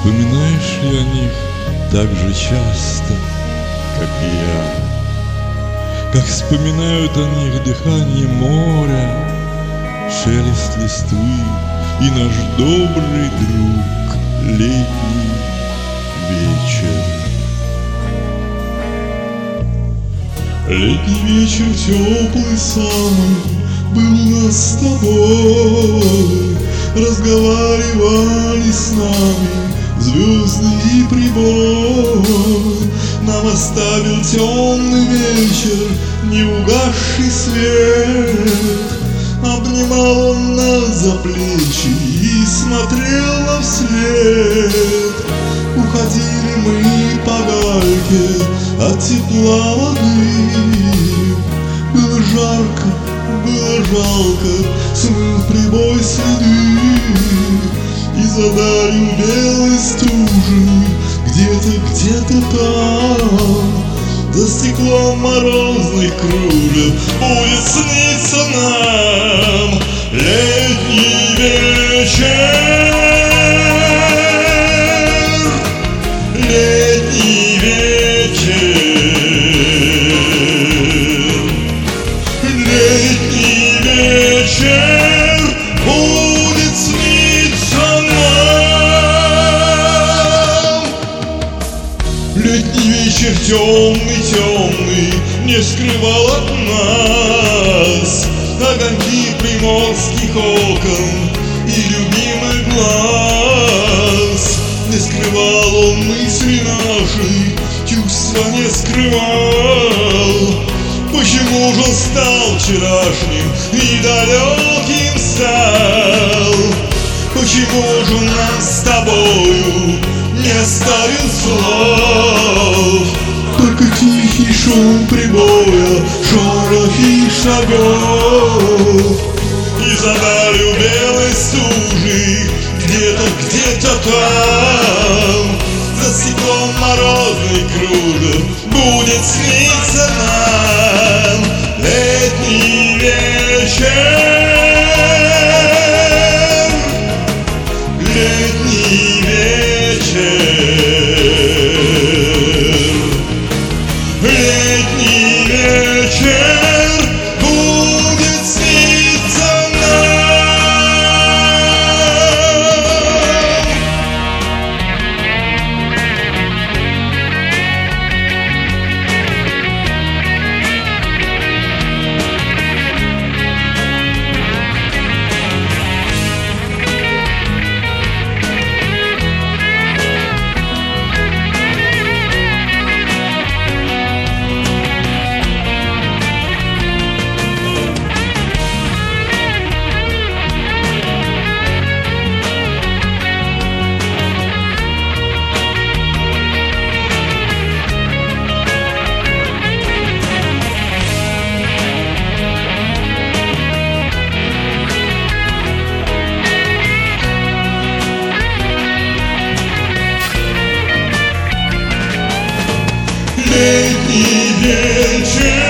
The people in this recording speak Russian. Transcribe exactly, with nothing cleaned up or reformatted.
Вспоминаешь ли о них так же часто, как и я? Как вспоминают о них дыхание моря, шелест листвы и наш добрый друг летний вечер. Летний вечер теплый самый был у нас с тобой. Разговаривали с нами звезды и прибой. Нам оставил темный вечер неугасший свет. Обнимал он нас за плечи и смотрел нам вслед. Уходили мы по гальке от тепла воды. Было жарко, было жалко, смыл прибой следы. И за далью белой стужи где-то, где-то там, за стеклом морозных кружев будет сниться нам летний вечер. Летний вечер. Летний вечер будет сниться нам. Летний вечер темный, темный не скрывал от нас огоньки приморских окон и любимых глаз. Не скрывал он мысли нашей, чувства не скрывал. Почему же он стал вчерашним и далеким стал? Почему же он нам с тобою не оставил слов? Только тихий шум прибоя, шорохи шагов. И за далью белой стужи где-то, где-то там, за стеклом морозный кружев будет сниться нам летний вечер. Летний вечер. Летний вечер будет сниться нам. Летний вечер.